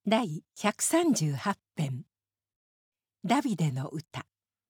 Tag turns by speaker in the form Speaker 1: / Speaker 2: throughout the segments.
Speaker 1: 第138編ダビデの歌。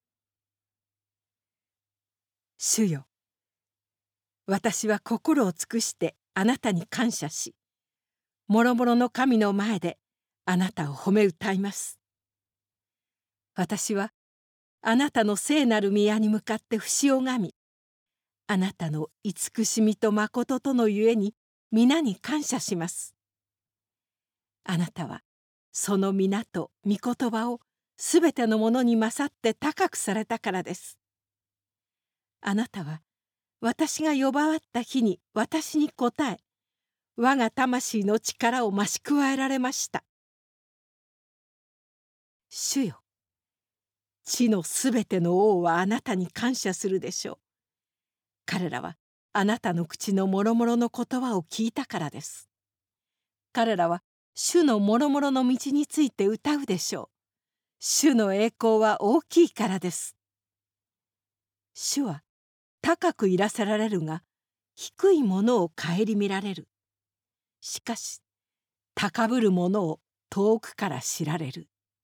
Speaker 1: 主よ、私は心を尽くしてあなたに感謝し、もろもろの神の前であなたを褒め歌います。私はあなたの聖なる宮に向かって節を拝み、あなたの慈しみと誠とのゆえに皆に感謝します。あなたはその皆と御言葉をすべてのものに勝って高くされたからです。あなたは私が呼ばわった日に私に応え、我が魂の力を増し加えられました。主よ、地のすべての王はあなたに感謝するでしょう。彼らはあなたの口のもろもろの言葉を聞いたからです。彼らは主のもろもろの道について歌うでしょう。主の栄光は大きいからです。主は高くいらせられるが、低いものを顧みられる。しかし高ぶるものを遠くから知られる。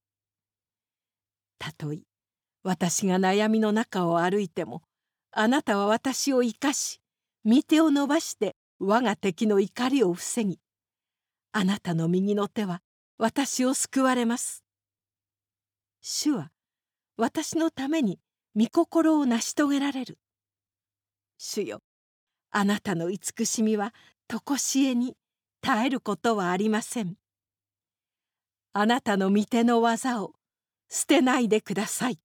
Speaker 1: たとえ私が悩みの中を歩いても、あなたは私を生かし、御手を伸ばして我が敵の怒りを防ぎ、あなたの右の手は私を救われます。主は私のために御心を成し遂げられる。主よ、あなたの慈しみはとこしえに絶えることはありません。あなたの御手の技を捨てないでください。